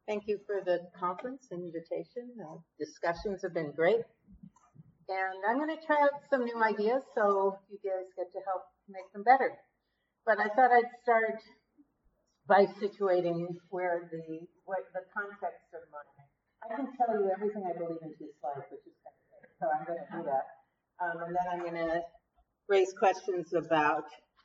Thank you for the conference invitation. Discussions have been great. And I'm going to try out some new ideas so you guys get to help make them better. But I thought I'd start by situating what the context of mine. I can tell you everything I believe in 2 slides, which is kind of great. So I'm going to do that. And then I'm going to raise questions about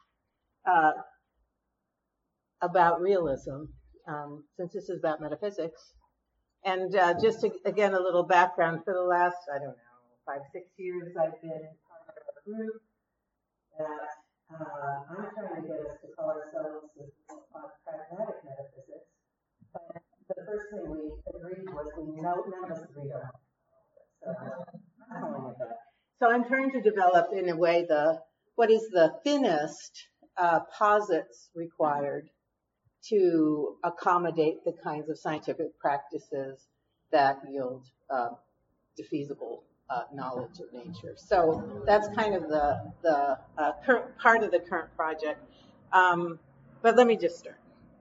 realism, since this is about metaphysics. And just to, again, a little background. For the last, 5, 6 years, I've been part of a group that I'm trying to get us to call ourselves pragmatic metaphysics. But the first thing we agreed was none of us agreed on it. So I'm calling it that. So I'm trying to develop, in a way, what is the thinnest posits required to accommodate the kinds of scientific practices that yield defeasible knowledge of nature. So that's kind of the current part of the current project. But let me just start.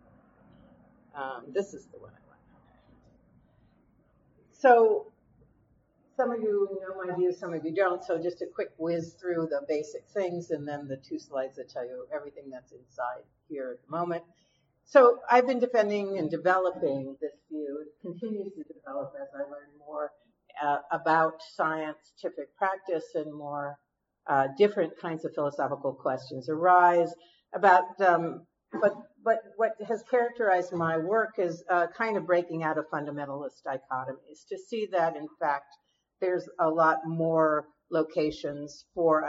This is the one I want. So some of you know my views, some of you don't. So just a quick whiz through the basic things, and then the 2 slides that tell you everything that's inside here at the moment. So I've been defending and developing this view. It continues to develop as I learn more about scientific practice and more different kinds of philosophical questions arise. But what has characterized my work is kind of breaking out of fundamentalist dichotomies, to see that, in fact, there's a lot more locations for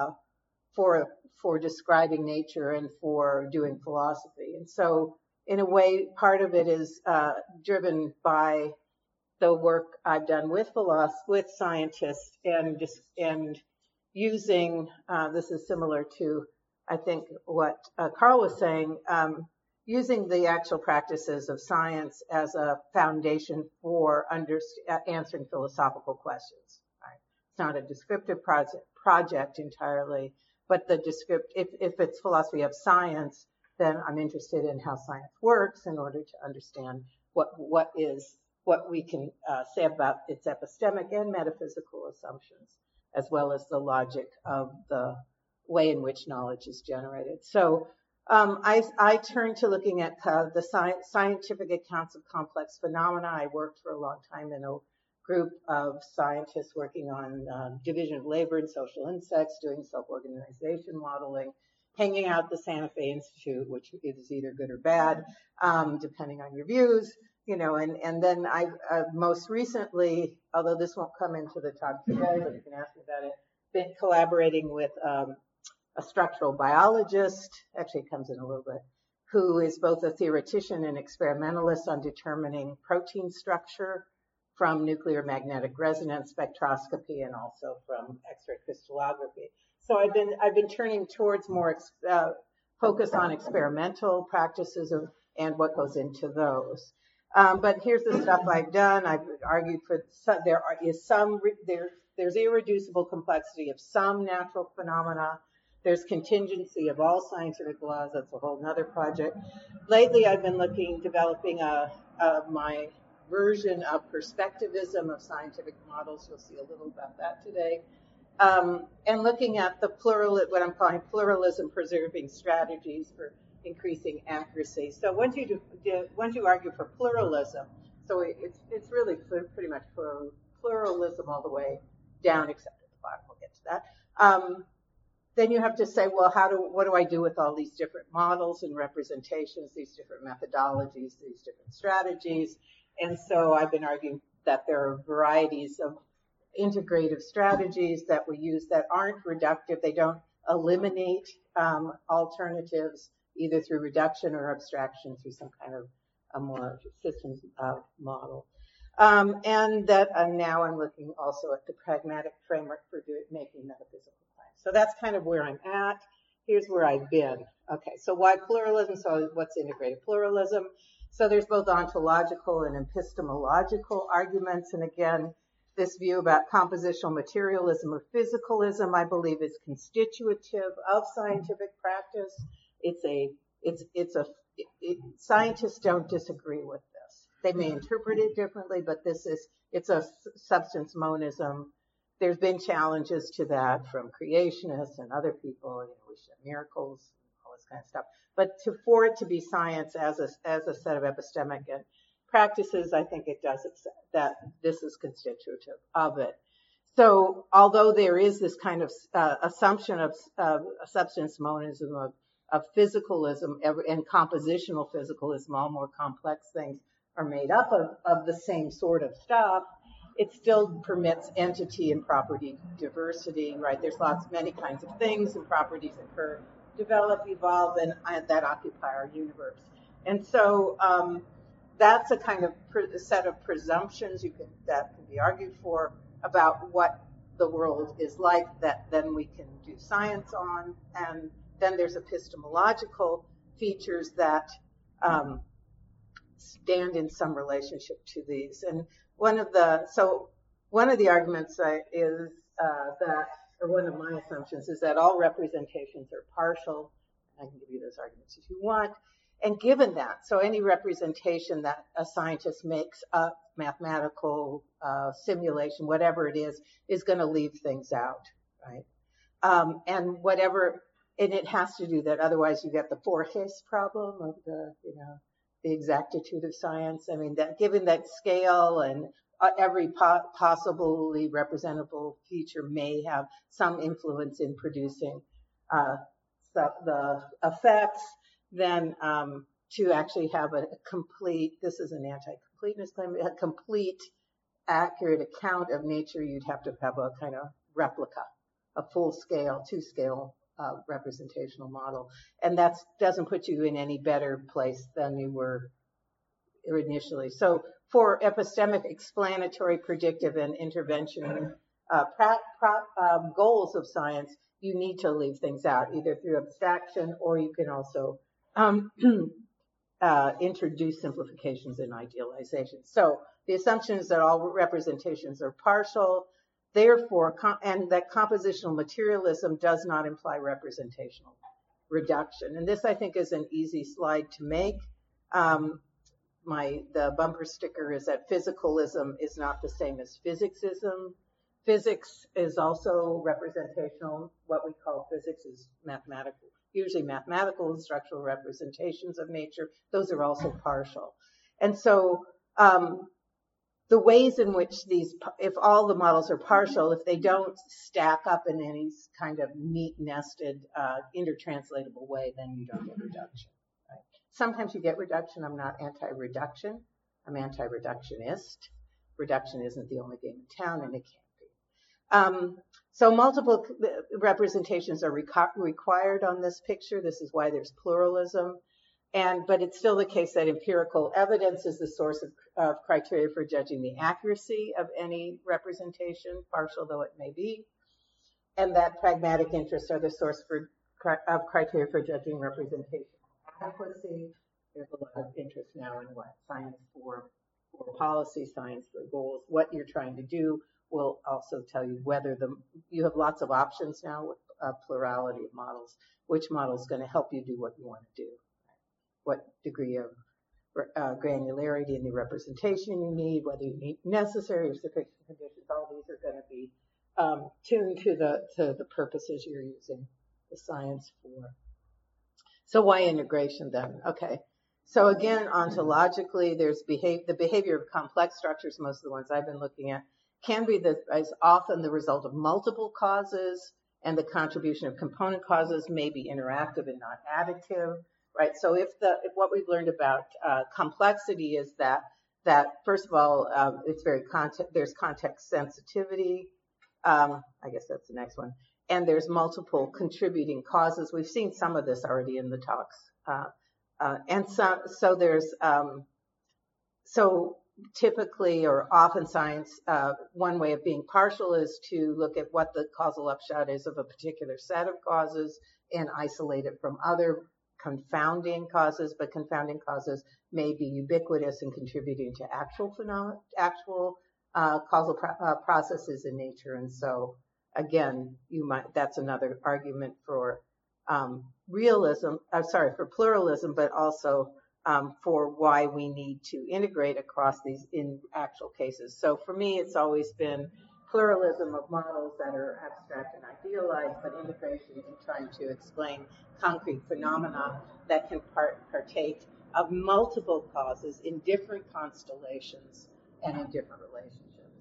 describing nature and for doing philosophy. And so, in a way, part of it is driven by the work I've done with scientists and using, this is similar to, I think, what Carl was saying, using the actual practices of science as a foundation for answering philosophical questions. Right? It's not a descriptive project entirely, but if it's philosophy of science, then I'm interested in how science works in order to understand what we can say about its epistemic and metaphysical assumptions, as well as the logic of the way in which knowledge is generated. So I turn to looking at the scientific accounts of complex phenomena. I worked for a long time in a group of scientists working on division of labor and social insects, doing self-organization modeling, hanging out at the Santa Fe Institute, which is either good or bad, depending on your views, and then I most recently, although this won't come into the talk today, but you can ask me about it, been collaborating with a structural biologist, actually it comes in a little bit, who is both a theoretician and experimentalist on determining protein structure from nuclear magnetic resonance spectroscopy and also from X-ray crystallography. So I've been turning towards more focus on experimental practices and what goes into those. But here's the stuff I've done. I've argued for there's irreducible complexity of some natural phenomena. There's contingency of all scientific laws. That's a whole nother project. Lately, I've been developing my version of perspectivism of scientific models. You'll see a little about that today. And looking at what I'm calling pluralism preserving strategies for increasing accuracy. So once you argue for pluralism, so it's really pretty much pluralism all the way down, except at the bottom. We'll get to that. Then you have to say, well, what do I do with all these different models and representations, these different methodologies, these different strategies? And so I've been arguing that there are varieties of integrative strategies that we use that aren't reductive. They don't eliminate alternatives, either through reduction or abstraction through some kind of a more systems model. And that now I'm looking also at the pragmatic framework for making metaphysical claims. So that's kind of where I'm at. Here's where I've been. Okay, so why pluralism? So what's integrated pluralism? So there's both ontological and epistemological arguments. And again, this view about compositional materialism or physicalism, I believe, is constitutive of scientific practice. Scientists don't disagree with this. they may interpret it differently, but it's a substance monism. There's been challenges to that from creationists and other people, we should have miracles, all this kind of stuff. But for it to be science as a set of epistemic and practices, I think it does accept that this is constitutive of it. So although there is this kind of assumption of substance monism, of physicalism and compositional physicalism, all more complex things are made up of the same sort of stuff, it still permits entity and property diversity, right? There's many kinds of things and properties occur, develop, evolve, and that occupy our universe. And so that's a kind of set of presumptions that can be argued for about what the world is like that then we can do science on. And then there's epistemological features that stand in some relationship to these. And one of the arguments is that, or one of my assumptions is that all representations are partial. I can give you those arguments if you want. And given that, so any representation that a scientist makes up, mathematical simulation, whatever it is going to leave things out, right? And it has to do that. Otherwise, you get the Borges problem of the exactitude of science. I mean, that given that scale and every possibly representable feature may have some influence in producing the effects, then to actually have a complete, this is an anti-completeness claim, a complete, accurate account of nature, you'd have to have a kind of replica, a full-scale, two-scale representational model. And that doesn't put you in any better place than you were initially. So for epistemic, explanatory, predictive, and intervention goals of science, you need to leave things out, either through abstraction or you can also introduce simplifications and idealizations. So the assumption is that all representations are partial, therefore, and that compositional materialism does not imply representational reduction. And this, I think, is an easy slide to make. The bumper sticker is that physicalism is not the same as physicsism. Physics is also representational. What we call physics is mathematical, usually mathematical and structural representations of nature. Those are also partial. And so the ways in which if all the models are partial, if they don't stack up in any kind of neat, nested, intertranslatable way, then you don't get reduction. Right? Sometimes you get reduction. I'm not anti-reduction. I'm anti-reductionist. Reduction isn't the only game in town, and it can't be. So multiple representations are required on this picture. This is why there's pluralism. But it's still the case that empirical evidence is the source of criteria for judging the accuracy of any representation, partial though it may be, and that pragmatic interests are the source of criteria for judging representation adequacy. There's a lot of interest now in what science for policy, science for goals. What you're trying to do will also tell you whether you have lots of options now with a plurality of models. Which model is going to help you do what you want to do? What degree of granularity in the representation you need, whether you need necessary or sufficient conditions, all these are going to be tuned to the purposes you're using the science for. So why integration then? Okay. So again, ontologically, there's the behavior of complex structures, most of the ones I've been looking at, can be is often the result of multiple causes, and the contribution of component causes may be interactive and not additive. Right. So if what we've learned about complexity is that first of all, it's there's context sensitivity. I guess that's the next one. And there's multiple contributing causes. We've seen some of this already in the talks. So typically or often science, one way of being partial is to look at what the causal upshot is of a particular set of causes and isolate it from other confounding causes, but confounding causes may be ubiquitous in contributing to actual causal processes in nature. And so again, that's another argument for for pluralism, but also for why we need to integrate across these in actual cases. So for me, it's always been pluralism of models that are abstract and idealized, but integration in trying to explain concrete phenomena that can partake of multiple causes in different constellations and in different relationships.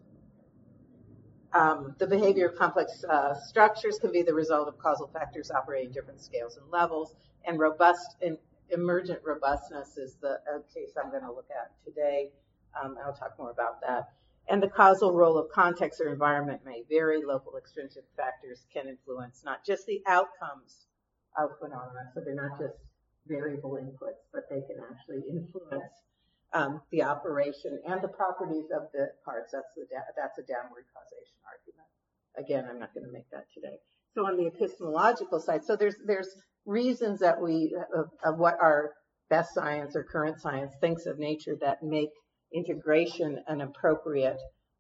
The behavior of complex structures can be the result of causal factors operating different scales and levels, and emergent robustness is the case I'm going to look at today. I'll talk more about that. And the causal role of context or environment may vary. Local extrinsic factors can influence not just the outcomes of phenomena, so they're not just variable inputs, but they can actually influence the operation and the properties of the parts. That's a downward causation argument. Again, I'm not going to make that today. So on the epistemological side, so there's reasons that of what our best science or current science thinks of nature that make integration an appropriate,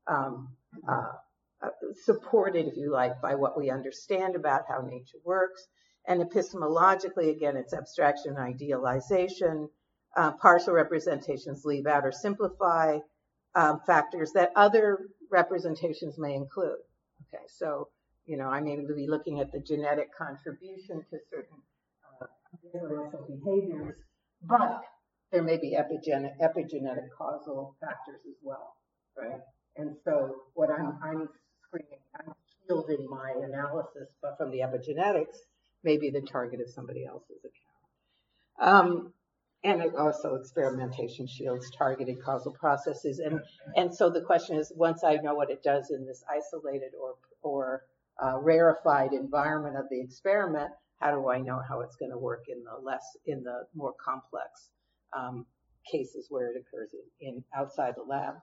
supported, if you like, by what we understand about how nature works. And epistemologically, again, it's abstraction and idealization. Partial representations leave out or simplify factors that other representations may include. Okay, so, I may be looking at the genetic contribution to certain differential behaviors, but there may be epigenetic causal factors as well, right? And so what I'm shielding my analysis from the epigenetics may be the target of somebody else's account. And it also experimentation shields targeted causal processes. And so the question is, once I know what it does in this isolated or rarefied environment of the experiment, how do I know how it's going to work in the more complex cases where it occurs outside the lab?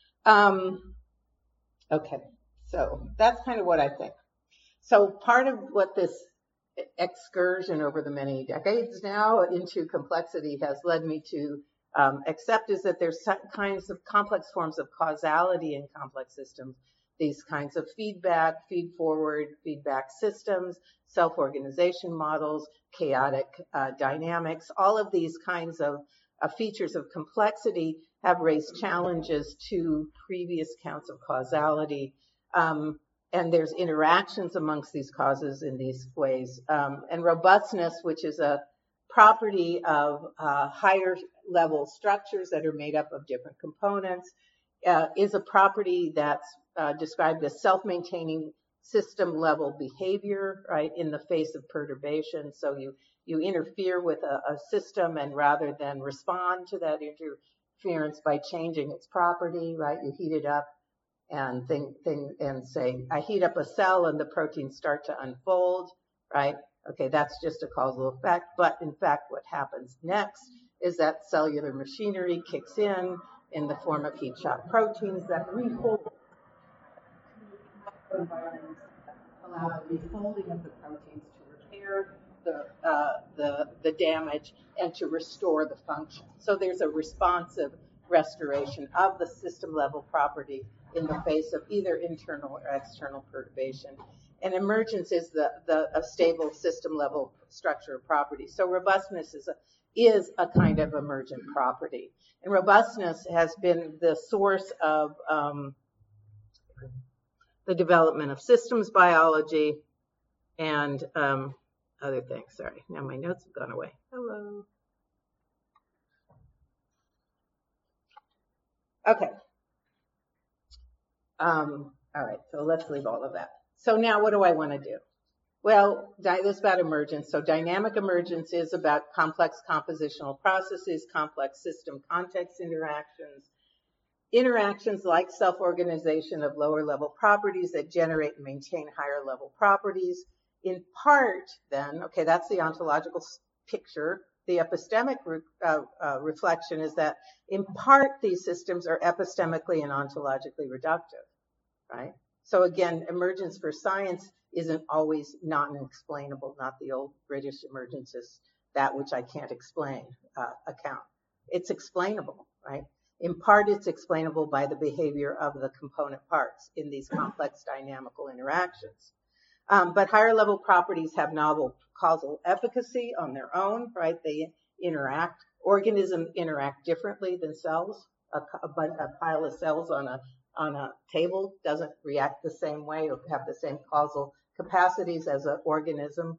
Okay, so that's kind of what I think. So part of what this excursion over the many decades now into complexity has led me to accept is that there's kinds of complex forms of causality in complex systems, these kinds of feedback, feed-forward feedback systems, self-organization models, chaotic dynamics. All of these kinds of features of complexity have raised challenges to previous counts of causality. And there's interactions amongst these causes in these ways. And robustness, which is a property of higher level structures that are made up of different components, is a property that's described as self-maintaining system level behavior, right, in the face of perturbation. So you interfere with a system, and rather than respond to that interference by changing its property, right, you heat it up and say, I heat up a cell and the proteins start to unfold, right? Okay, that's just a causal effect. But in fact, what happens next is that cellular machinery kicks in the form of heat shock proteins that refold. Environments allow the refolding of the proteins to repair the damage and to restore the function. So there's a responsive restoration of the system level property in the face of either internal or external perturbation. And emergence is a stable system level structure of property. So robustness is a kind of emergent property. And robustness has been the source of the development of systems biology and other things. Sorry, now my notes have gone away. Hello. Okay. All right, so let's leave all of that. So now what do I want to do? Well, this is about emergence. So dynamic emergence is about complex compositional processes, complex system context interactions like self-organization of lower level properties that generate and maintain higher level properties. In part, then, okay, that's the ontological picture. The epistemic reflection is that in part these systems are epistemically and ontologically reductive, right? So again, emergence for science isn't always non-explainable, not the old British emergence is that which I can't explain account. It's explainable, right? In part, it's explainable by the behavior of the component parts in these complex dynamical interactions. But higher level properties have novel causal efficacy on their own, right? They interact organisms interact differently than cells. A pile of cells on a table doesn't react the same way or have the same causal capacities as an organism.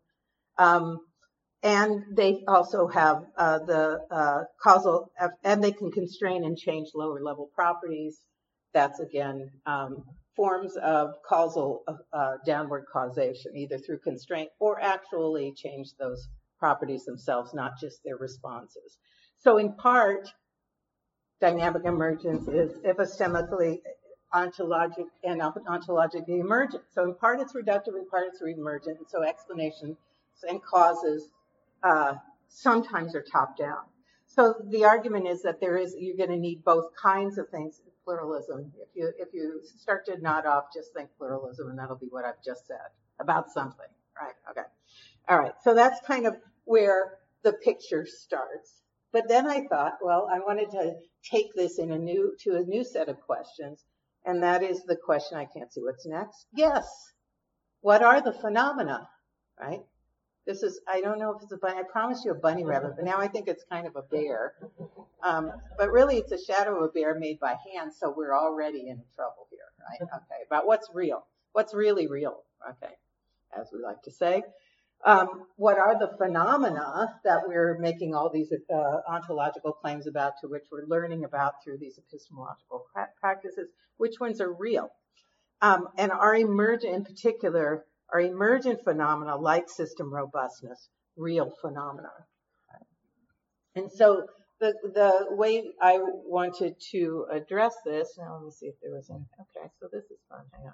And they also have the causal, and they can constrain and change lower level properties. That's again forms of causal downward causation, either through constraint or actually change those properties themselves, not just their responses. So in part, dynamic emergence is epistemically ontologically emergent. So in part it's reductive, in part it's emergent, and so explanations and causes sometimes are top down. So the argument is that you're going to need both kinds of things. Pluralism. If you start to nod off, just think pluralism, and that'll be what I've just said about something, right? Okay. All right. So that's kind of where the picture starts. But then I thought, well, I wanted to take this to a new set of questions, and that is the question. I can't see what's next. Yes. What are the phenomena, right? This is, I don't know if it's a bunny. I promised you a bunny rabbit, but now I think it's kind of a bear. But really it's a shadow of a bear made by hand, so we're already in trouble here, right? Okay, about what's real. What's really real, okay, as we like to say. What are the phenomena that we're making all these ontological claims about, to which we're learning about through these epistemological practices? Which ones are real? And are emergent, in particular, are emergent phenomena like system robustness real phenomena? And so the way I wanted to address this, now let me see if there was any, okay, so this is fun, hang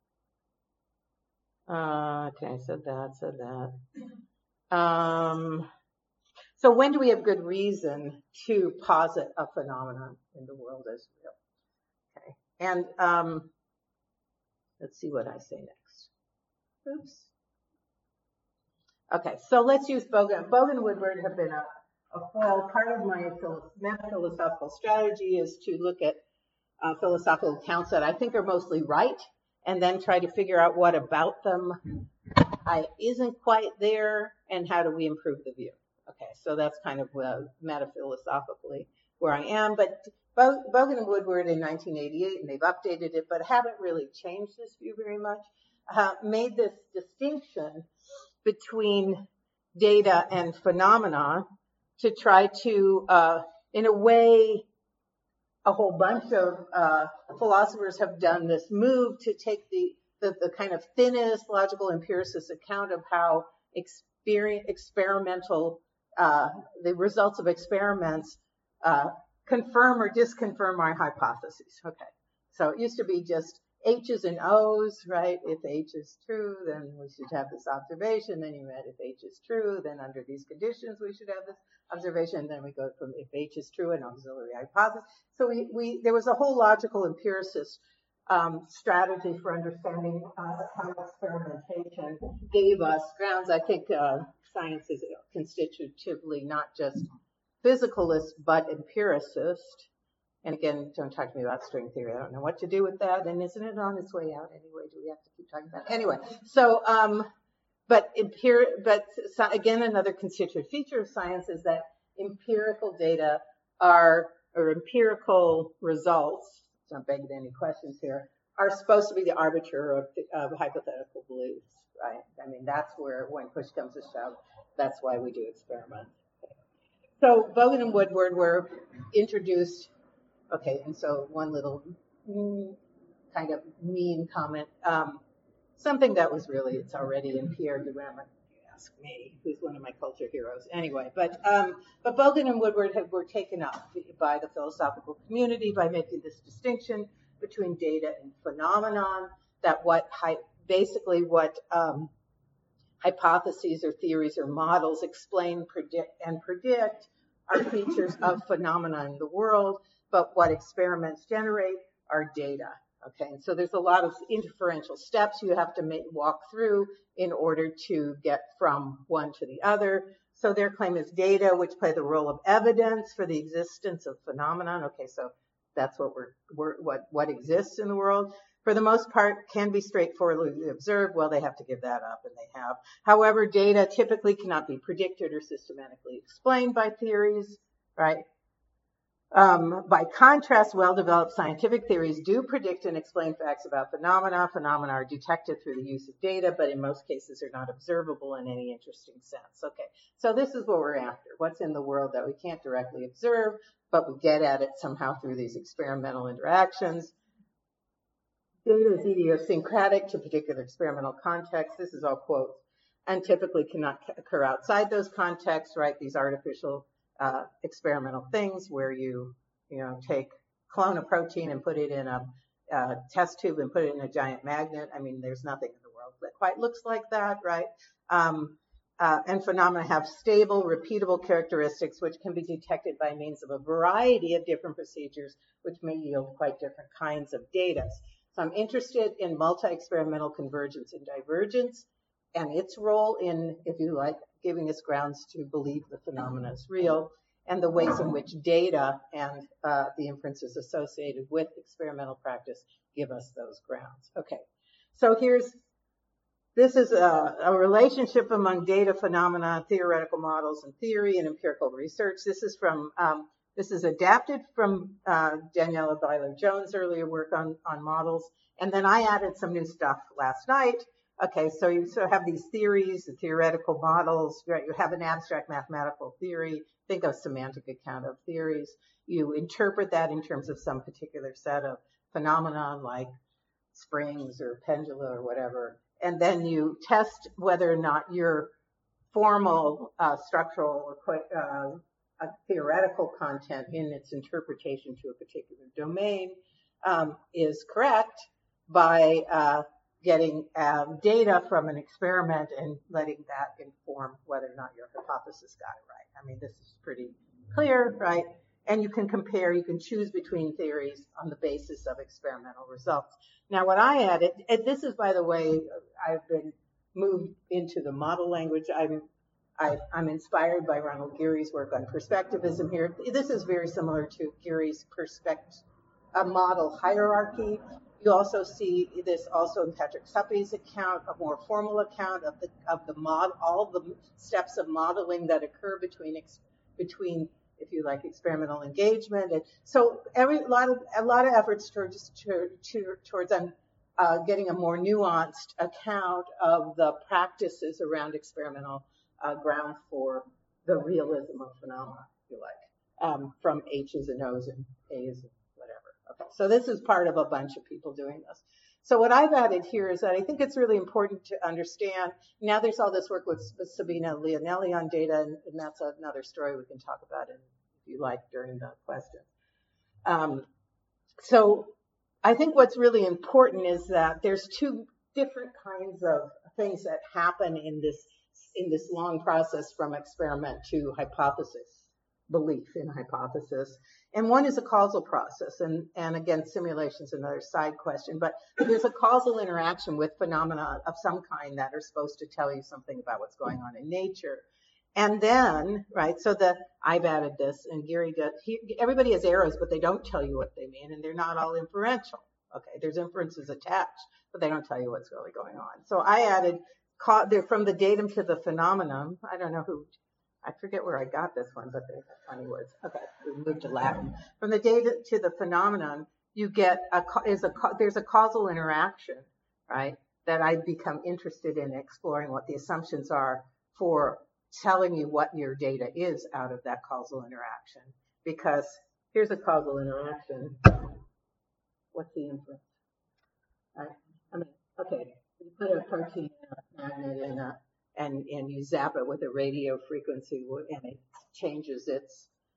on. Okay, so that. So when do we have good reason to posit a phenomenon in the world as real? Okay, and let's see what I say next. Oops. Okay, so let's use Bogan. Bogan and Woodward have been a foil. Part of my philosophical strategy is to look at philosophical accounts that I think are mostly right, and then try to figure out what about them isn't quite there, and how do we improve the view. Okay, so that's kind of metaphilosophically where I am. But Bogan and Woodward in 1988, and they've updated it, but haven't really changed this view very much. Made this distinction between data and phenomena to try to, in a way, a whole bunch of philosophers have done this move to take the kind of thinnest logical empiricist account of how experimental, the results of experiments confirm or disconfirm our hypotheses. Okay, so it used to be just H's and O's, right? If H is true, then we should have this observation. Then you add if H is true, then under these conditions we should have this observation. And then we go from if H is true, an auxiliary hypothesis. So there was a whole logical empiricist strategy for understanding how experimentation gave us grounds. I think science is constitutively not just physicalist but empiricist. And again, don't talk to me about string theory. I don't know what to do with that. And isn't it on its way out anyway? Do we have to keep talking about it? Anyway, so, but again, another constituent feature of science is that empirical data or empirical results, it's not begging any questions here, are supposed to be the arbiter of hypothetical beliefs, right? I mean, that's where, when push comes to shove, that's why we do experiments. So Bogan and Woodward were introduced. Okay, and so one little kind of mean comment, something that was really, it's already in Pierre Duhamel, if you ask me, who's one of my culture heroes. Anyway, but Bogan and Woodward were taken up by the philosophical community by making this distinction between data and phenomenon, that basically what hypotheses or theories or models explain, predict are features of phenomena in the world, but what experiments generate are data. Okay, and so there's a lot of inferential steps you have to walk through in order to get from one to the other. So their claim is data, which play the role of evidence for the existence of phenomenon. Okay, so that's what exists in the world. For the most part, can be straightforwardly observed. Well, they have to give that up, and they have. However, data typically cannot be predicted or systematically explained by theories. right? By contrast, well-developed scientific theories do predict and explain facts about phenomena. Phenomena are detected through the use of data, but in most cases are not observable in any interesting sense. Okay, so this is what we're after. What's in the world that we can't directly observe, but we get at it somehow through these experimental interactions. Data is idiosyncratic to particular experimental contexts. This is all quotes, and typically cannot occur outside those contexts, right? These artificial experimental things where you clone a protein and put it in a test tube and put it in a giant magnet. I mean, there's nothing in the world that quite looks like that, right? And phenomena have stable, repeatable characteristics which can be detected by means of a variety of different procedures which may yield quite different kinds of data. So I'm interested in multi-experimental convergence and divergence and its role in, if you like, giving us grounds to believe the phenomena is real, and the ways in which data and the inferences associated with experimental practice give us those grounds. Okay, so this is a relationship among data, phenomena, theoretical models, and theory and empirical research. This is adapted from Daniela Byler-Jones' earlier work on models, and then I added some new stuff last night. Okay, so you have these theories, the theoretical models, right? You have an abstract mathematical theory. Think of semantic account of theories. You interpret that in terms of some particular set of phenomena like springs or pendula or whatever. And then you test whether or not your formal structural theoretical content in its interpretation to a particular domain is correct by getting data from an experiment and letting that inform whether or not your hypothesis got it right. I mean, this is pretty clear, right? And you can compare, you can choose between theories on the basis of experimental results. Now, what I added, and this is, by the way, I've been moved into the model language. I'm inspired by Ronald Geary's work on perspectivism here. This is very similar to Geary's model hierarchy. You also see this also in Patrick Suppy's account, a more formal account of the model, all the steps of modeling that occur between, if you like, experimental engagement. And so a lot of efforts towards getting a more nuanced account of the practices around experimental grounds for the realism of phenomena, if you like, from H's and O's and A's and whatever. Okay, so this is part of a bunch of people doing this. So what I've added here is that I think it's really important to understand. Now there's all this work with Sabina Leonelli on data, and that's another story we can talk about if you like during the question. So I think what's really important is that there's two different kinds of things that happen in this long process from experiment to hypothesis, belief in hypothesis. And one is a causal process, and again, simulation's another side question, but there's a causal interaction with phenomena of some kind that are supposed to tell you something about what's going on in nature. And then, right, so I've added this, and Geary does, everybody has arrows, but they don't tell you what they mean, and they're not all inferential. Okay, there's inferences attached, but they don't tell you what's really going on. So I added, from the datum to the phenomenon, I don't know I forget where I got this one, but they're funny words. Okay, we moved to Latin. From the data to the phenomenon, you get there's a causal interaction, right, that I become interested in exploring what the assumptions are for telling you what your data is out of that causal interaction. Because here's a causal interaction. What's the inference? Okay, you put a protein in a magnet and you zap it with a radio frequency, and it changes it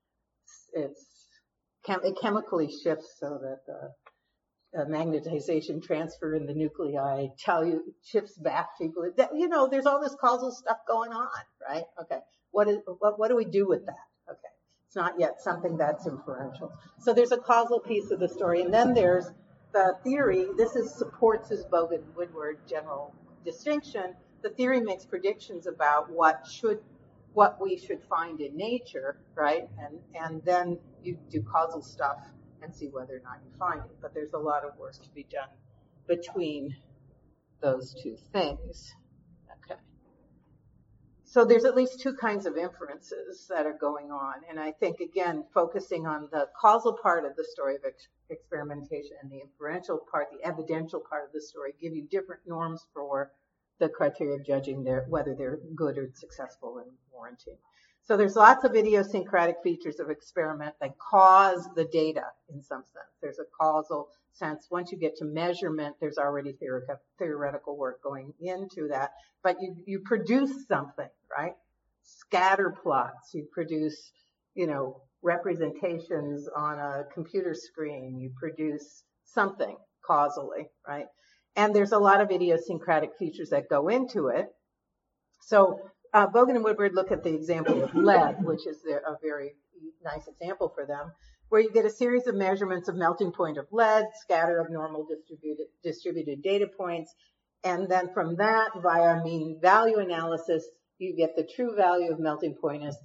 chemically shifts so that the magnetization transfer in the nuclei shifts back to equal. There's all this causal stuff going on, right? Okay, what do we do with that? Okay, it's not yet something that's inferential. So there's a causal piece of the story, and then there's the theory. This supports his Bogan-Woodward general distinction. The theory makes predictions about what we should find in nature, right? And then you do causal stuff and see whether or not you find it. But there's a lot of work to be done between those two things. Okay. So there's at least two kinds of inferences that are going on. And I think, again, focusing on the causal part of the story of experimentation and the inferential part, the evidential part of the story, give you different norms for the criteria of judging whether they're good or successful in warranting. So there's lots of idiosyncratic features of experiment that cause the data in some sense. There's a causal sense. Once you get to measurement, there's already theoretical work going into that. But you produce something, right? Scatter plots. You produce, representations on a computer screen. You produce something causally, right? And there's a lot of idiosyncratic features that go into it. So Bogan and Woodward look at the example of lead, which is a very nice example for them, where you get a series of measurements of melting point of lead, scatter of normal distributed data points, and then from that, via mean value analysis, you get the true value of melting point as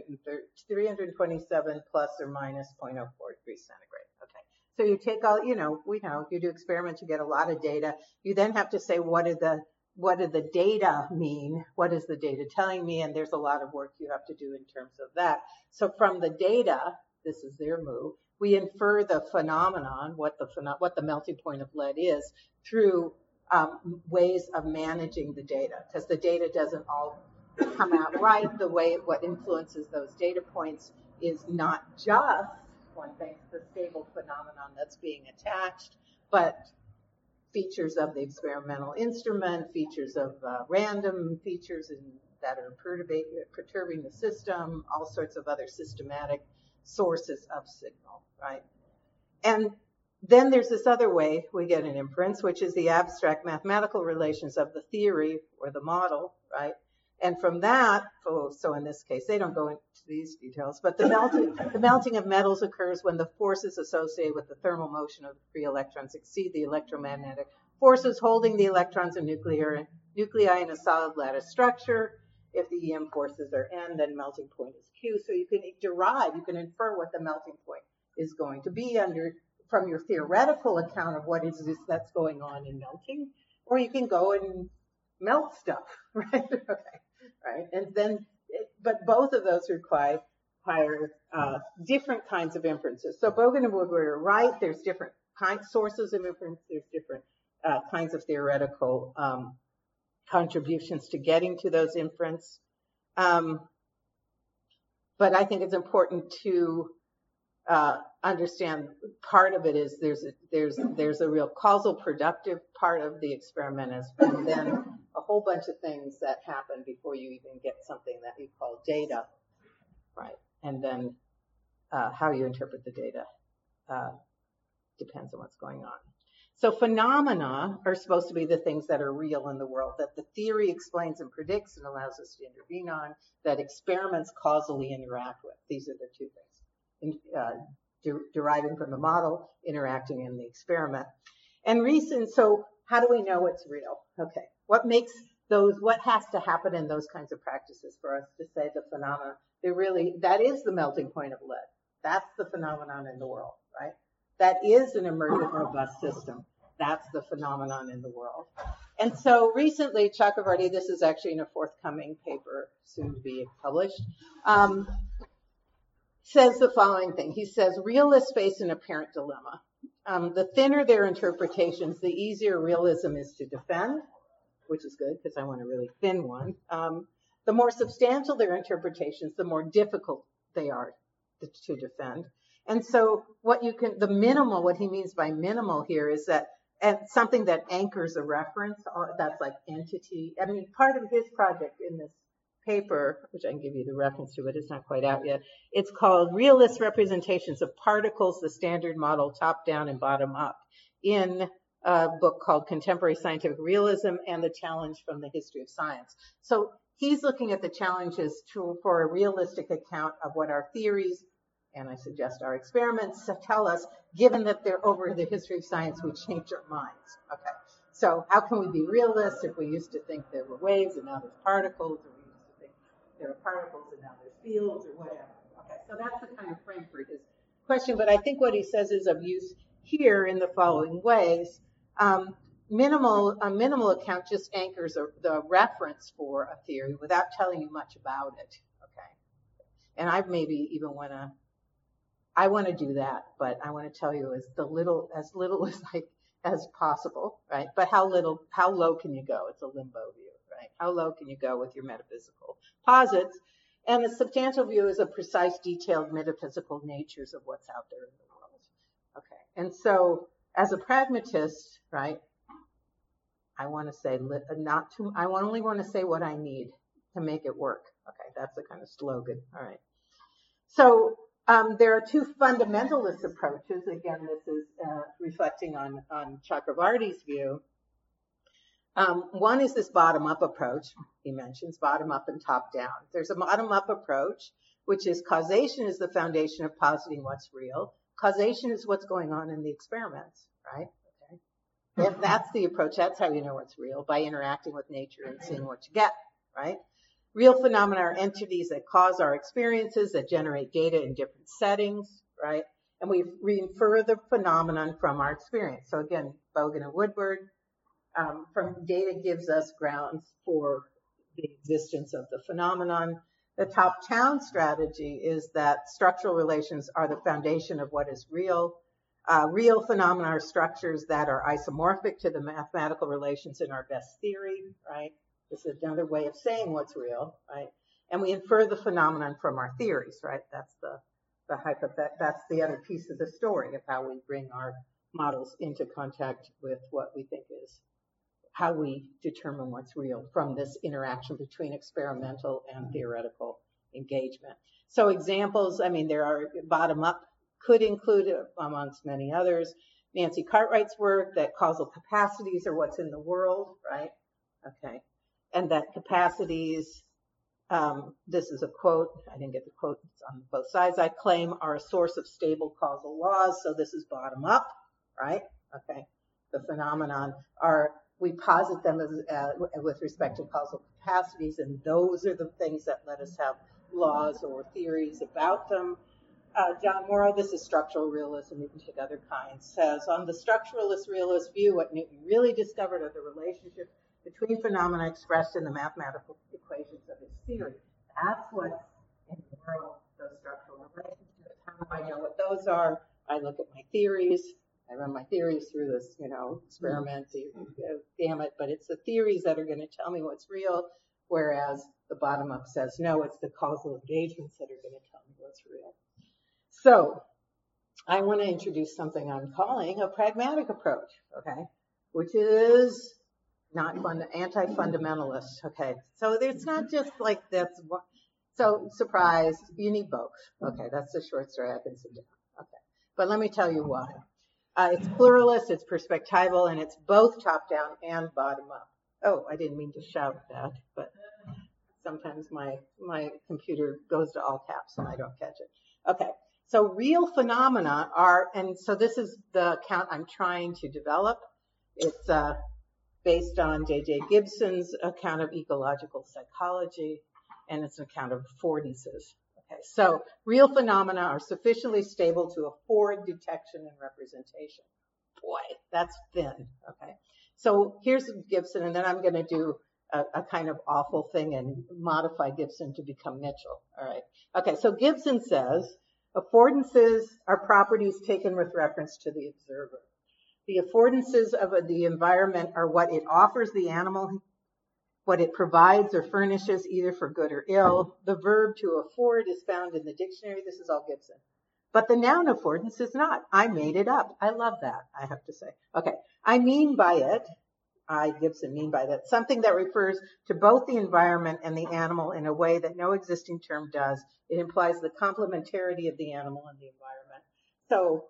327 plus or minus 0.043 centigrade. Okay, so you take all, we know, if you do experiments, you get a lot of data. You then have to say, what do the data mean? What is the data telling me? And there's a lot of work you have to do in terms of that. So from the data, this is their move, we infer the phenomenon, what the melting point of lead is, through ways of managing the data, because the data doesn't all come out right. What influences those data points is not just, one thinks, the stable phenomenon that's being attached, but features of the experimental instrument, features of random features that are perturbing the system, all sorts of other systematic sources of signal, right? And then there's this other way we get an inference, which is the abstract mathematical relations of the theory or the model, right? And from that, so in this case, they don't go into these details, but the melting of metals occurs when the forces associated with the thermal motion of the free electrons exceed the electromagnetic forces holding the electrons and nuclei in a solid lattice structure. If the EM forces are N, then melting point is Q. So you can infer what the melting point is going to be from your theoretical account of what is this that's going on in melting, or you can go and melt stuff, right? Okay, right. And then, but both of those require different kinds of inferences. So Bogan and Woodward are right. There's different sources of inference. There's different kinds of theoretical contributions to getting to those inference. But I think it's important to understand part of it is there's a real causal productive part of the experiment, and then a whole bunch of things that happen before you even get something that you call data, right? And then how you interpret the data depends on what's going on. So phenomena are supposed to be the things that are real in the world, that the theory explains and predicts and allows us to intervene on, that experiments causally interact with. These are the two things. Deriving from the model, interacting in the experiment. And so how do we know what's real? Okay, what has to happen in those kinds of practices for us to say the phenomena, that is the melting point of lead. That's the phenomenon in the world, right? That is an emergent robust system. That's the phenomenon in the world. And so recently, Chakravarty, this is actually in a forthcoming paper, soon to be published, says the following thing. He says, realists face an apparent dilemma. The thinner their interpretations, the easier realism is to defend, which is good because I want a really thin one. The more substantial their interpretations, the more difficult they are to defend. And so what he means by minimal here is that something that anchors a reference, that's like entity. I mean, part of his project in this paper, which I can give you the reference to, but it's not quite out yet. It's called Realist Representations of Particles, the Standard Model, Top Down and Bottom Up, in a book called Contemporary Scientific Realism and the Challenge from the History of Science. So he's looking at the challenges for a realistic account of what our theories, and I suggest our experiments, tell us, given that they're over the history of science, we change our minds. Okay, so how can we be realists if we used to think there were waves and now there's particles, or we used to think there are particles and now there's fields, or whatever. Okay, so that's the kind of frame for his question, but I think what he says is of use here in the following ways. a minimal account just anchors the reference for a theory without telling you much about it. Okay. And I maybe even I want to do that, but I want to tell you as little as possible, right? But how low can you go? It's a limbo view, right? How low can you go with your metaphysical posits? And the substantial view is a precise, detailed metaphysical natures of what's out there in the world. Okay. And so as a pragmatist, right, I want to say I only want to say what I need to make it work. Okay. That's the kind of slogan. All right. So there are two fundamentalist approaches. Again, this is reflecting on Chakravarty's view. One is this bottom-up approach. He mentions bottom-up and top-down. There's a bottom-up approach, which is causation is the foundation of positing what's real. Causation is what's going on in the experiments, right? Okay. And that's the approach. That's how you know what's real, by interacting with nature and seeing what you get, right? Real phenomena are entities that cause our experiences, that generate data in different settings, right? And we infer the phenomenon from our experience. So again, Bogan and Woodward, from data gives us grounds for the existence of the phenomenon. The top-down strategy is that structural relations are the foundation of what is real. Real phenomena are structures that are isomorphic to the mathematical relations in our best theory, right? This is another way of saying what's real, right? And we infer the phenomenon from our theories, right? That's that's the other piece of the story of how we bring our models into contact with what we think is how we determine what's real from this interaction between experimental and theoretical engagement. So examples, I mean, there are bottom-up could include, amongst many others, Nancy Cartwright's work that causal capacities are what's in the world, right? Okay. And that capacities, this is a quote, I didn't get the quote, it's on both sides, I claim are a source of stable causal laws. So this is bottom-up, right? Okay. The phenomenon are, we posit them as, with respect to causal capacities, and those are the things that let us have laws or theories about them. John Morrow, this is structural realism, you can take other kinds, says, on the structuralist realist view, what Newton really discovered are the relationships between phenomena expressed in the mathematical equations of his theory. That's what's in the world, those structural relationships. How do I know what those are? I look at my theories. I run my theories through this, experiment, damn it, but it's the theories that are going to tell me what's real, whereas the bottom-up says, no, it's the causal engagements that are going to tell me what's real. So I want to introduce something I'm calling a pragmatic approach, okay, which is not anti-fundamentalist, okay. So it's not just like that's, so surprise, you need both. Okay, that's the short story I can sit down, okay. But let me tell you why. It's pluralist, it's perspectival, and it's both top-down and bottom-up. Oh, I didn't mean to shout that, but sometimes my computer goes to all caps and I don't catch it. Okay, so real phenomena are, and so this is the account I'm trying to develop. It's based on J.J. Gibson's account of ecological psychology, and it's an account of affordances. Okay, so real phenomena are sufficiently stable to afford detection and representation. Boy, that's thin, okay? So here's Gibson, and then I'm going to do a kind of awful thing and modify Gibson to become Mitchell, all right? Okay, so Gibson says, affordances are properties taken with reference to the observer. The affordances of the environment are what it offers the animal, what it provides or furnishes, either for good or ill. The verb to afford is found in the dictionary. This is all Gibson. But the noun affordance is not. I made it up. I love that, I have to say. Okay, I mean by it, Gibson mean by that, something that refers to both the environment and the animal in a way that no existing term does. It implies the complementarity of the animal and the environment. So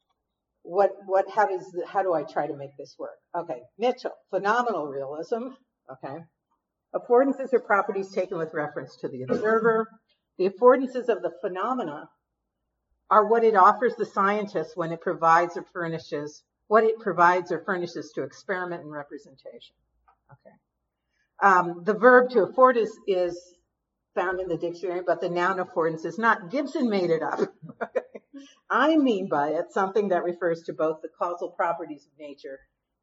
how do I try to make this work? Okay, Mitchell, phenomenal realism, okay. Affordances are properties taken with reference to the observer. The affordances of the phenomena are what it offers the scientist when it provides or furnishes, to experiment and representation. Okay. The verb to afford is found in the dictionary, but the noun affordance is not. Gibson made it up. I mean by it something that refers to both the causal properties of nature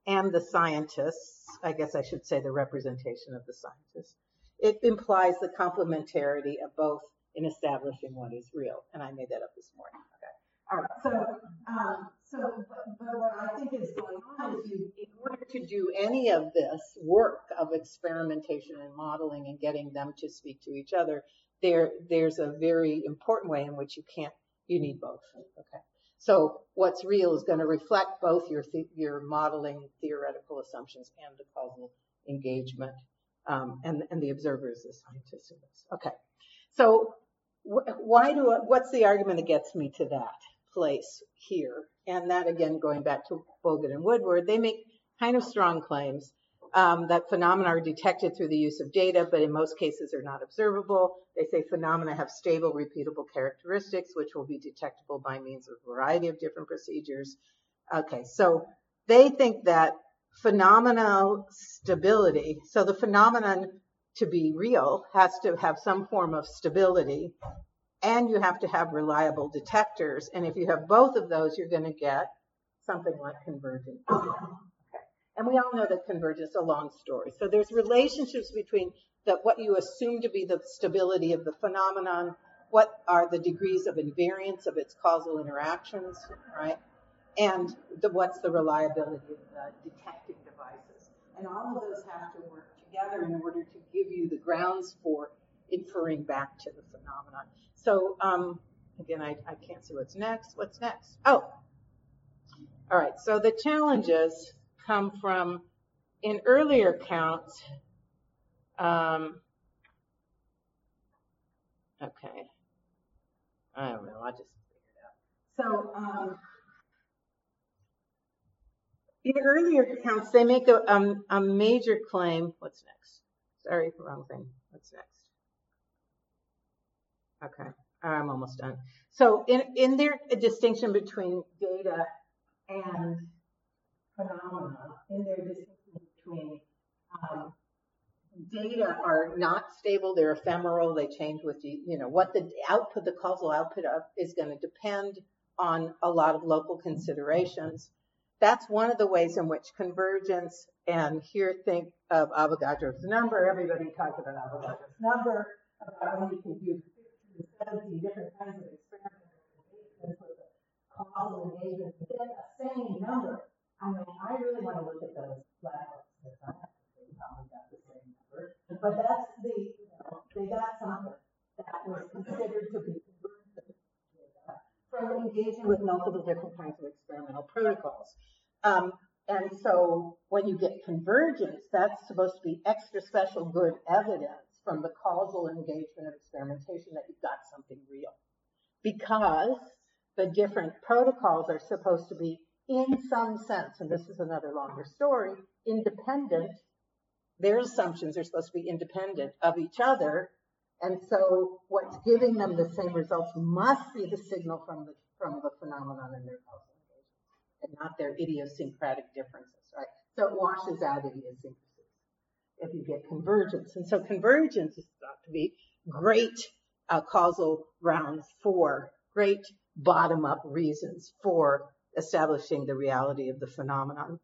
and the scientists, I guess I should say the representation of the scientists, it implies the complementarity of both in establishing what is real. And I made that up this morning. Okay. All right. But what I think is going on is in order to do any of this work of experimentation and modeling and getting them to speak to each other, there's a very important way in which you need both. Okay. So what's real is going to reflect both your modeling theoretical assumptions and the causal engagement, and the observers, the scientists in this. Okay. So what's the argument that gets me to that place here? And that, again, going back to Bogan and Woodward, they make kind of strong claims that phenomena are detected through the use of data, but in most cases are not observable. They say phenomena have stable, repeatable characteristics, which will be detectable by means of a variety of different procedures. Okay, so they think that phenomenal stability, so the phenomenon to be real has to have some form of stability, and you have to have reliable detectors. And if you have both of those, you're going to get something like convergence. Okay. And we all know that convergence is a long story. So there's relationships between what you assume to be the stability of the phenomenon, what are the degrees of invariance of its causal interactions, right? And what's the reliability of the detecting devices. And all of those have to work together in order to give you the grounds for inferring back to the phenomenon. So, again, I can't see what's next. What's next? Oh, all right. So the challenges come from, in earlier counts, okay. I don't know. I'll just figure it out. So, in earlier counts, they make a major claim. What's next? Sorry, wrong thing. What's next? Okay, I'm almost done. So in their distinction between data and phenomena, in their distinction between data are not stable, they're ephemeral, they change with, what the output, the causal output of is going to depend on a lot of local considerations. That's one of the ways in which convergence, and here think of Avogadro's number, everybody talks about Avogadro's number, about when you can do 17 different kinds of experimental engagements with a causal engagement to get the same number. I mean, I really want to look at those flat because I have to say how we got the same number. But that's they got something that was considered to be convergent from engaging with multiple different kinds of experimental protocols. And so when you get convergence, that's supposed to be extra special good evidence from the causal engagement of experimentation that you've got something real. Because the different protocols are supposed to be, in some sense, and this is another longer story, independent. Their assumptions are supposed to be independent of each other. And so what's giving them the same results must be the signal from the phenomenon in their causal engagement, and not their idiosyncratic differences, right? So it washes out idiosyncrasies if you get convergence. And so convergence is thought to be great causal grounds for, great bottom-up reasons for establishing the reality of the phenomenon.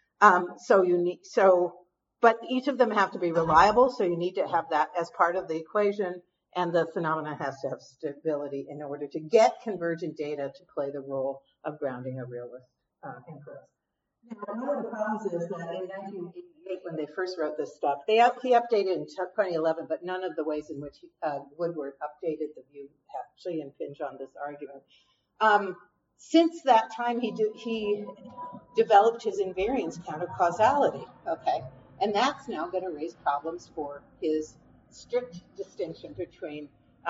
But each of them have to be reliable, so you need to have that as part of the equation, and the phenomena has to have stability in order to get convergent data to play the role of grounding a realist inference. Now, one of the problems is that in 1988, when they first wrote this stuff, he updated in 2011, but none of the ways in which Woodward updated the view actually impinge on this argument. Since that time, he developed his invariance counter-causality, okay? And that's now going to raise problems for his strict distinction between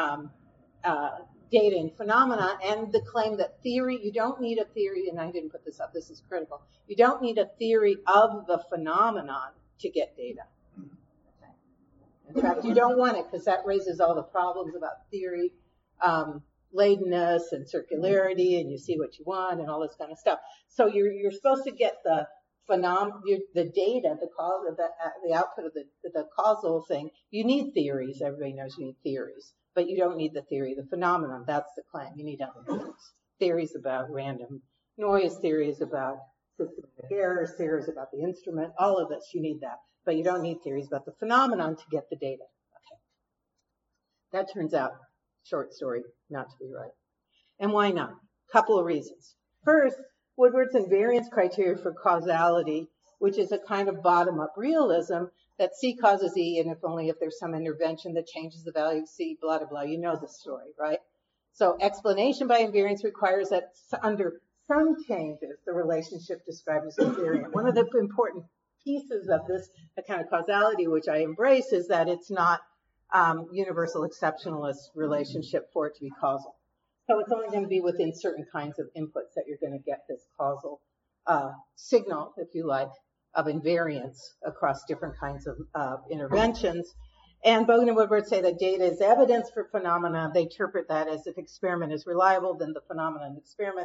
data and phenomena, and the claim that theory, you don't need a theory, and I didn't put this up, this is critical, you don't need a theory of the phenomenon to get data. Okay. In fact, you don't want it because that raises all the problems about theory, ladenness and circularity, and you see what you want and all this kind of stuff. So you're supposed to get the data, the output of the causal thing. You need theories. Everybody knows you need theories, but you don't need the theory of the phenomenon. That's the claim. You need other things. Theories about random noise, theories about systematic errors, theories about the instrument, all of this, you need that. But you don't need theories about the phenomenon to get the data. Okay. That turns out, short story, not to be right. And why not? Couple of reasons. First, Woodward's invariance criteria for causality, which is a kind of bottom-up realism that C causes E, and if there's some intervention that changes the value of C, blah, blah, blah. You know the story, right? So explanation by invariance requires that under some changes, the relationship described is invariant. One of the important pieces of this kind of causality, which I embrace, is that it's not universal exceptionalist relationship for it to be causal. So it's only going to be within certain kinds of inputs that you're going to get this causal signal, if you like, of invariance across different kinds of interventions. And Bogan and Woodward say that data is evidence for phenomena. They interpret that as if experiment is reliable, then the phenomenon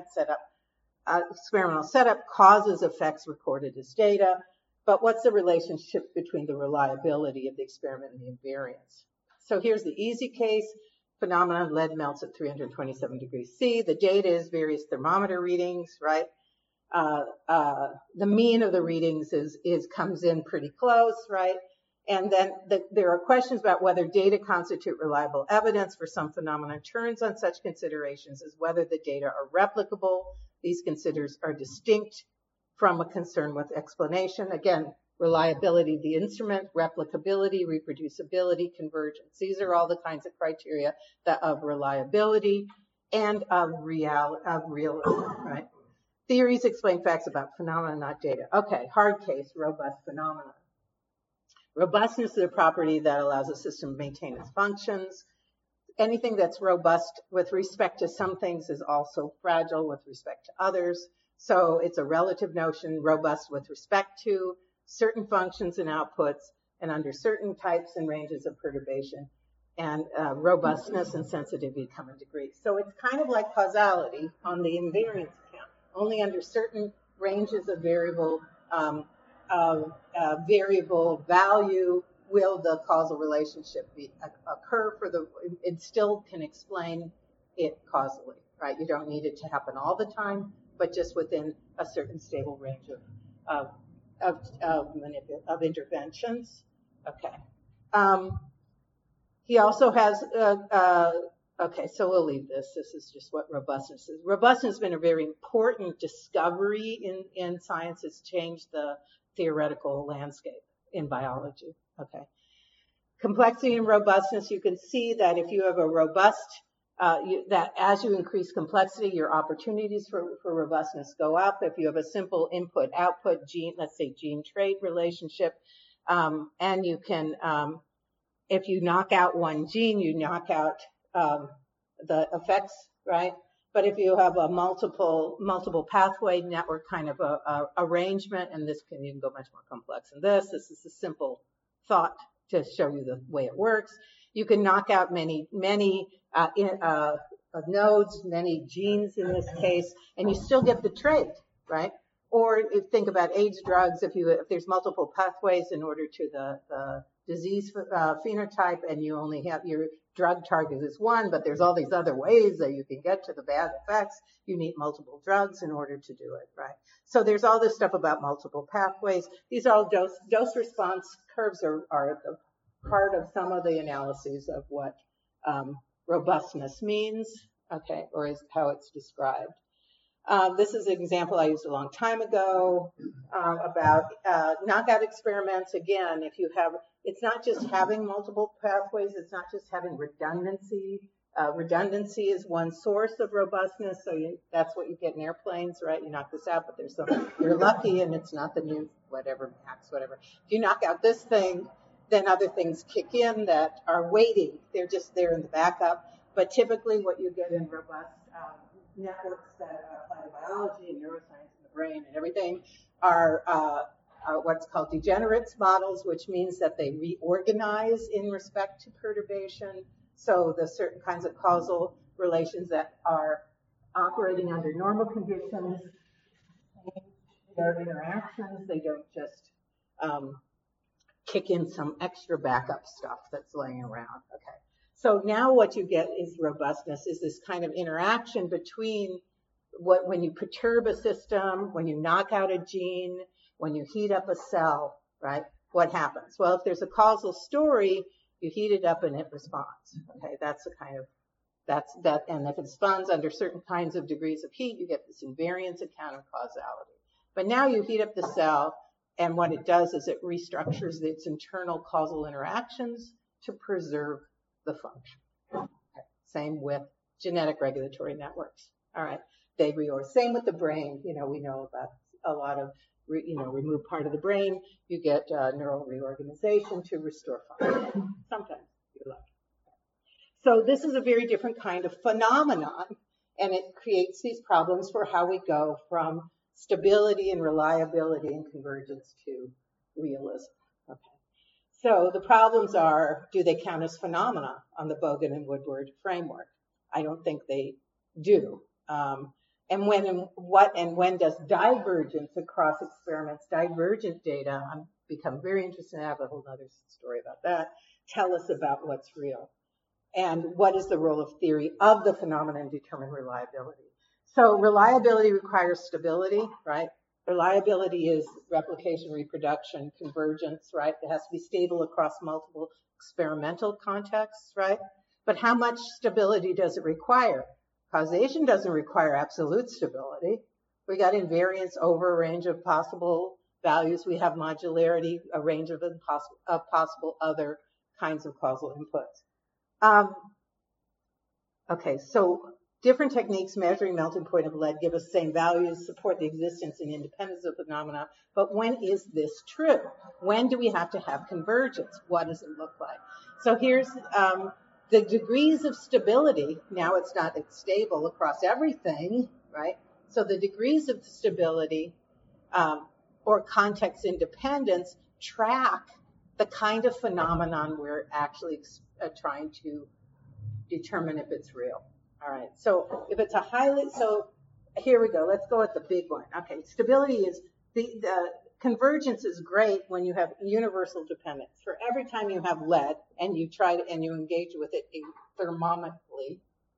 experimental setup causes effects recorded as data. But what's the relationship between the reliability of the experiment and the invariance? So here's the easy case. Phenomenon, lead melts at 327 degrees C. The data is various thermometer readings, right? The mean of the readings comes in pretty close, right? And then there are questions about whether data constitute reliable evidence for some phenomenon. Turns on such considerations as whether the data are replicable. These considers are distinct from a concern with explanation. Again, reliability of the instrument, replicability, reproducibility, convergence. These are all the kinds of criteria of reliability and of realism, right? Theories explain facts about phenomena, not data. Okay, hard case, robust phenomena. Robustness is a property that allows a system to maintain its functions. Anything that's robust with respect to some things is also fragile with respect to others. So it's a relative notion, robust with respect to certain functions and outputs and under certain types and ranges of perturbation. And robustness and sensitivity come in degrees. So it's kind of like causality on the invariance account. Only under certain ranges of variable value will the causal relationship occur it still can explain it causally, right? You don't need it to happen all the time, but just within a certain stable range of interventions. Okay. He also has, okay, so we'll leave this. This is just what robustness is. Robustness has been a very important discovery in science. It's changed the theoretical landscape in biology. Okay. Complexity and robustness, you can see that if you have a robust, that as you increase complexity, your opportunities for robustness go up. If you have a simple input-output gene, let's say gene-trait relationship, and you can, if you knock out one gene, you knock out the effects, right? But if you have a multiple pathway network kind of a arrangement, and this can even go much more complex than this. This is a simple thought to show you the way it works. You can knock out many nodes, many genes in this case, and you still get the trait, right? Or if you think about AIDS drugs, if there's multiple pathways in order to the disease phenotype, and you only have your drug target is one, but there's all these other ways that you can get to the bad effects. You need multiple drugs in order to do it, right? So there's all this stuff about multiple pathways. These are all dose response curves are the part of some of the analyses of what robustness means, okay, or is how it's described. This is an example I used a long time ago about knockout experiments. Again, if you have, it's not just having multiple pathways, it's not just having redundancy. Redundancy is one source of robustness, so that's what you get in airplanes, right? You knock this out, but there's some, you're lucky and it's not the new whatever, max, whatever. If you knock out this thing, then other things kick in that are waiting. They're just there in the backup. But typically what you get in robust networks that apply to biology and neuroscience and the brain and everything are what's called degenerates models, which means that they reorganize in respect to perturbation. So the certain kinds of causal relations that are operating under normal conditions, their interactions, they don't just kick in some extra backup stuff that's laying around. Okay. So now what you get is robustness, is this kind of interaction between when you perturb a system, when you knock out a gene, when you heat up a cell, right? What happens? Well, if there's a causal story, you heat it up and it responds. Okay, that's the kind of and if it responds under certain kinds of degrees of heat, you get this invariance account of causality. But now you heat up the cell, and what it does is it restructures its internal causal interactions to preserve the function. Okay. Same with genetic regulatory networks. All right, they reorganize. Same with the brain. We know about a lot of remove part of the brain, you get neural reorganization to restore function. Sometimes you're lucky. So this is a very different kind of phenomenon, and it creates these problems for how we go from stability and reliability and convergence to realism. Okay. So the problems are, do they count as phenomena on the Bogan and Woodward framework? I don't think they do. And when does divergence across experiments, divergent data, I'm become very interested in that, but a whole other story about that, tell us about what's real? And what is the role of theory of the phenomenon determine reliability? So reliability requires stability, right? Reliability is replication, reproduction, convergence, right? It has to be stable across multiple experimental contexts, right? But how much stability does it require? Causation doesn't require absolute stability. We got invariance over a range of possible values. We have modularity, a range of possible other kinds of causal inputs. Okay, so different techniques measuring melting point of lead give us the same values, support the existence and independence of phenomena, but when is this true? When do we have to have convergence? What does it look like? So here's the degrees of stability. Now it's not stable across everything, right? So the degrees of stability or context independence track the kind of phenomenon we're actually trying to determine if it's real. All right, so if it's so here we go. Let's go with the big one. Okay, stability is, the convergence is great when you have universal dependence. For every time you have lead and you and you engage with it thermomically,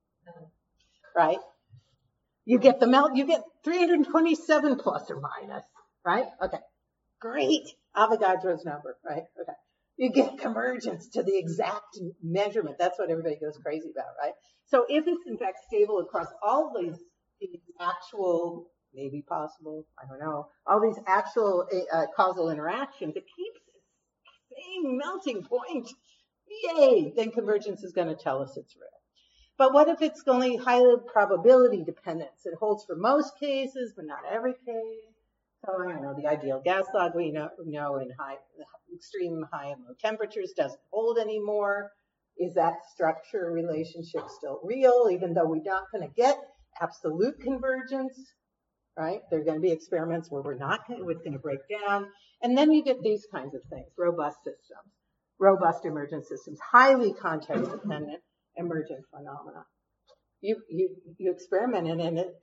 right? You get you get 327 plus or minus, right? Okay, great. Avogadro's number, right? Okay. You get convergence to the exact measurement. That's what everybody goes crazy about, right? So if it's in fact stable across all these actual, maybe possible, I don't know, all these actual causal interactions, it keeps the same melting point. Yay! Then convergence is going to tell us it's real. But what if it's only highly probability dependence? It holds for most cases, but not every case. So I don't know, the ideal gas law we know in extreme high and low temperatures doesn't hold anymore. Is that structure relationship still real, even though we're not going to get absolute convergence, right? There are going to be experiments where it's going to break down. And then you get these kinds of things, robust systems, robust emergent systems, highly context-dependent emergent phenomena. You experiment in it,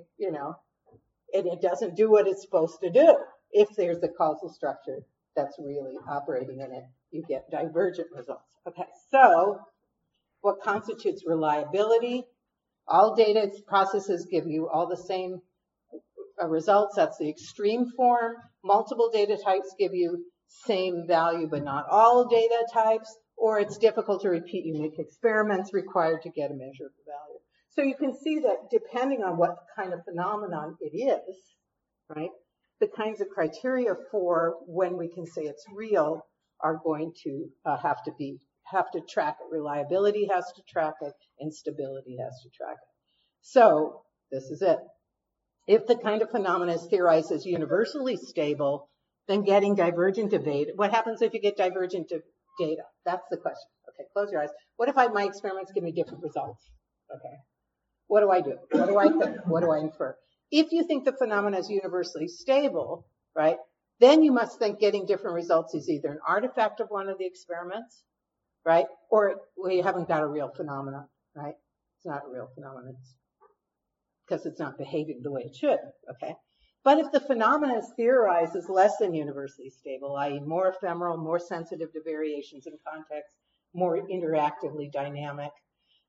and it doesn't do what it's supposed to do. If there's a causal structure that's really operating in it, you get divergent results. Okay, so what constitutes reliability? All data processes give you all the same results. That's the extreme form. Multiple data types give you same value, but not all data types, or it's difficult to repeat unique experiments required to get a measure of the value. So you can see that depending on what kind of phenomenon it is, right, the kinds of criteria for when we can say it's real are going to have to track it. Reliability has to track it, and stability has to track it. So this is it. If the kind of phenomena is theorized as universally stable, then getting divergent data. What happens if you get divergent data? That's the question. Okay, close your eyes. What if my experiments give me different results? Okay. What do I do? What do I think? What do I infer? If you think the phenomena is universally stable, right, then you must think getting different results is either an artifact of one of the experiments, right, or we haven't got a real phenomenon, right? It's not a real phenomenon because it's not behaving the way it should, okay? But if the phenomena is theorized as less than universally stable, i.e. more ephemeral, more sensitive to variations in context, more interactively dynamic,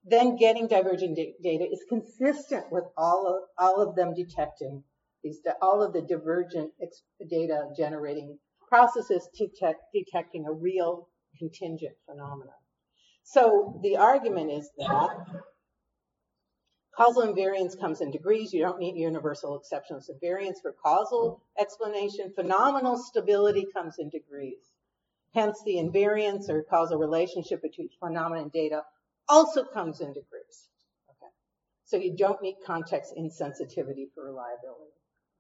then getting divergent data is consistent with all of them detecting all of the divergent data generating processes detecting a real contingent phenomenon. So the argument is that causal invariance comes in degrees. You don't need universal exceptionless invariance for causal explanation. Phenomenal stability comes in degrees. Hence, the invariance or causal relationship between phenomena and data also comes in degrees. Okay. So you don't need context insensitivity for reliability.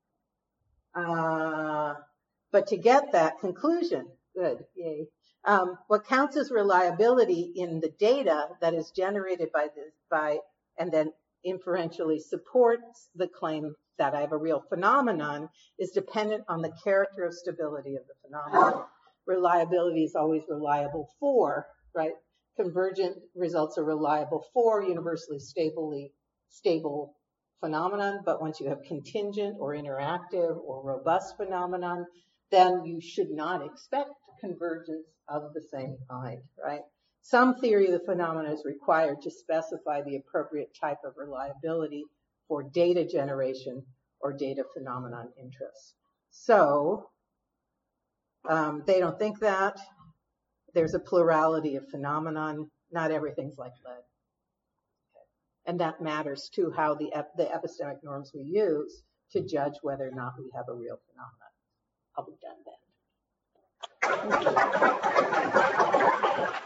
But to get that conclusion, good, yay. What counts as reliability in the data that is generated by and then inferentially supports the claim that I have a real phenomenon is dependent on the character of stability of the phenomenon. Reliability is always reliable for, right? Convergent results are reliable for universally stable phenomenon, but once you have contingent or interactive or robust phenomenon, then you should not expect convergence of the same kind, right? Some theory of the phenomena is required to specify the appropriate type of reliability for data generation or data phenomenon interests. So they don't think that. There's a plurality of phenomenon. Not everything's like lead. Okay. And that matters to how the epistemic norms we use to judge whether or not we have a real phenomenon. I'll be done then.